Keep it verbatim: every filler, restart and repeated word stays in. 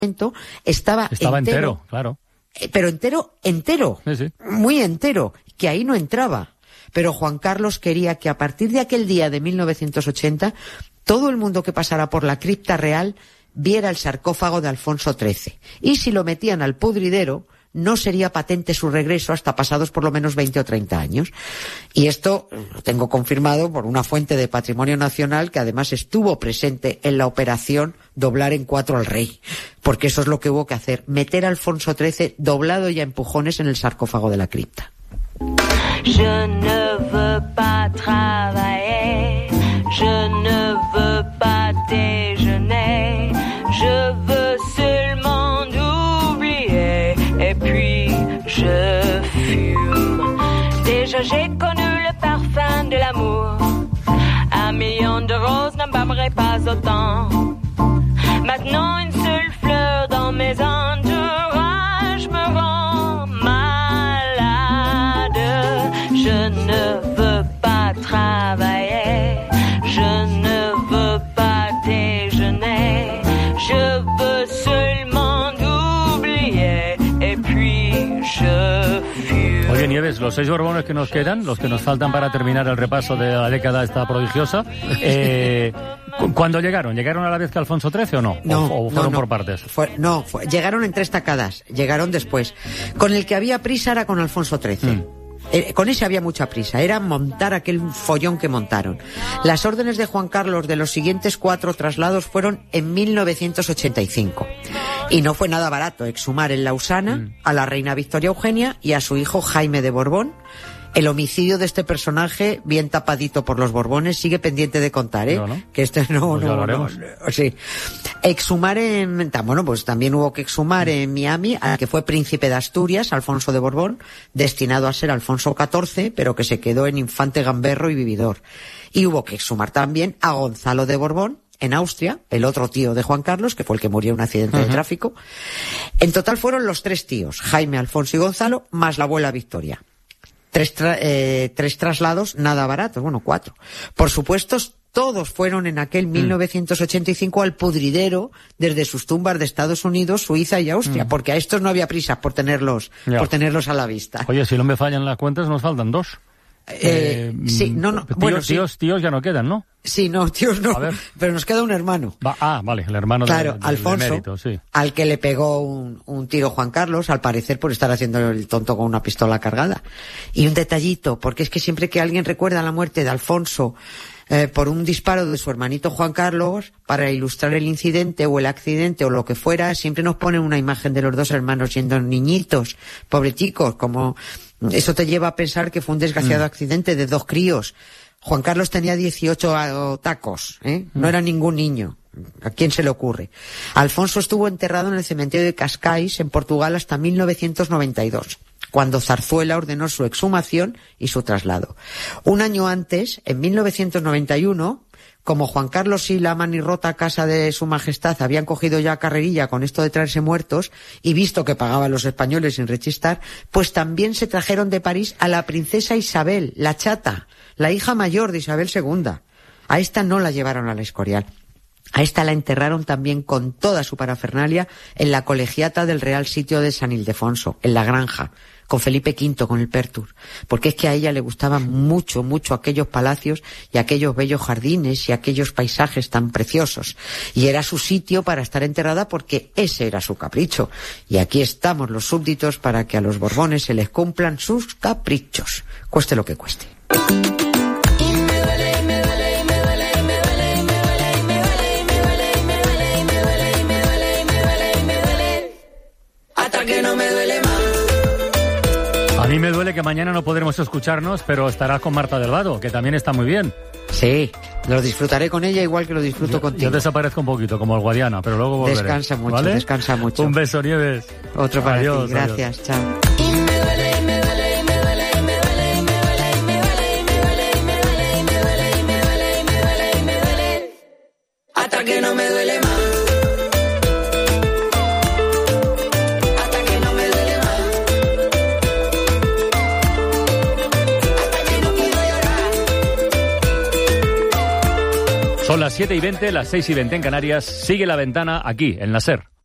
estaba, estaba entero, entero, claro. Pero entero, entero, sí, sí. muy entero, que ahí no entraba. Pero Juan Carlos quería que a partir de aquel día de mil novecientos ochenta, todo el mundo que pasara por la cripta real viera el sarcófago de Alfonso trece. Y si lo metían al pudridero, no sería patente su regreso hasta pasados por lo menos veinte o treinta años. Y esto lo tengo confirmado por una fuente de Patrimonio Nacional que además estuvo presente en la operación doblar en cuatro al rey. Porque eso es lo que hubo que hacer, meter a Alfonso trece doblado y a empujones en el sarcófago de la cripta. Je ne veux pas travailler, je ne veux pas déjeuner, je veux seulement oublier, et puis je fume. Déjà j'ai connu le parfum de l'amour, un million de roses ne m'aimerait pas autant. Maintenant une seule fleur dans mes entourages me rend malade. Je ne veux pas travailler, je ne veux pas déjeuner, je veux seulement oublier, et puis je fume. Oye, Nieves, los seis Borbones que nos quedan, los que nos faltan para terminar el repaso de la década esta prodigiosa, eh, ¿cuándo llegaron? ¿Llegaron a la vez que Alfonso trece o no? No, ¿O, o fueron no, no. por partes? Fue, no, fue, llegaron en tres tacadas, llegaron después. Con el que había prisa era con Alfonso trece. Mm. Eh, con ese había mucha prisa, era montar aquel follón que montaron. Las órdenes de Juan Carlos de los siguientes cuatro traslados fueron en mil novecientos ochenta y cinco. Y no fue nada barato exhumar en Lausana mm. a la reina Victoria Eugenia y a su hijo Jaime de Borbón. El homicidio de este personaje, bien tapadito por los Borbones, sigue pendiente de contar, ¿eh? No, ¿no? Que este no, pues no, no, no, sí. Exhumar en, bueno, pues también hubo que exhumar en Miami al que fue príncipe de Asturias, Alfonso de Borbón, destinado a ser Alfonso catorce, pero que se quedó en infante gamberro y vividor. Y hubo que exhumar también a Gonzalo de Borbón, en Austria, el otro tío de Juan Carlos, que fue el que murió en un accidente uh-huh. de tráfico. En total fueron los tres tíos, Jaime, Alfonso y Gonzalo, más la abuela Victoria. Tres, tra- eh, tres traslados nada baratos, bueno, cuatro. Por supuesto, todos fueron en aquel mil novecientos ochenta y cinco al pudridero desde sus tumbas de Estados Unidos, Suiza y Austria, mm. porque a estos no había prisa por tenerlos, ya. por tenerlos a la vista. Oye, si no me fallan las cuentas, nos faltan dos. Eh, eh, sí, no, no, tíos, bueno, tíos, sí. tíos ya no quedan, ¿no? Sí, no, tíos no, pero nos queda un hermano. Va, ah, vale, el hermano claro, de, de, Alfonso, de mérito, sí. al que le pegó un, un tiro Juan Carlos, al parecer por estar haciendo el tonto con una pistola cargada. Y un detallito, porque es que siempre que alguien recuerda la muerte de Alfonso eh, por un disparo de su hermanito Juan Carlos, para ilustrar el incidente o el accidente o lo que fuera, siempre nos ponen una imagen de los dos hermanos siendo niñitos, pobrecicos, como... Eso te lleva a pensar que fue un desgraciado mm. accidente de dos críos. Juan Carlos tenía dieciocho tacos, ¿eh? No era ningún niño. ¿A quién se le ocurre? Alfonso estuvo enterrado en el cementerio de Cascais, en Portugal, hasta mil novecientos noventa y dos, cuando Zarzuela ordenó su exhumación y su traslado. Un año antes, en mil novecientos noventa y uno, como Juan Carlos y la manirrota casa de su majestad habían cogido ya carrerilla con esto de traerse muertos y visto que pagaban los españoles sin rechistar, pues también se trajeron de París a la princesa Isabel, la chata, la hija mayor de Isabel segunda. A esta no la llevaron al Escorial. A esta la enterraron también con toda su parafernalia en la colegiata del Real Sitio de San Ildefonso, en la Granja, con Felipe quinto, con el Pertur, porque es que a ella le gustaban mucho, mucho aquellos palacios y aquellos bellos jardines y aquellos paisajes tan preciosos. Y era su sitio para estar enterrada porque ese era su capricho. Y aquí estamos los súbditos para que a los Borbones se les cumplan sus caprichos, cueste lo que cueste. A mí me duele que mañana no podremos escucharnos, pero estarás con Marta del Vado, que también está muy bien. Sí, lo disfrutaré con ella igual que lo disfruto yo, contigo. Yo desaparezco un poquito, como el Guadiana, pero luego volveré. Descansa mucho, ¿vale? descansa mucho. Un beso, Nieves. Otro para adiós, ti, gracias, adiós. chao. Hasta que no me duele más. Son las siete y veinte, las seis y veinte en Canarias. Sigue La Ventana aquí, en la SER.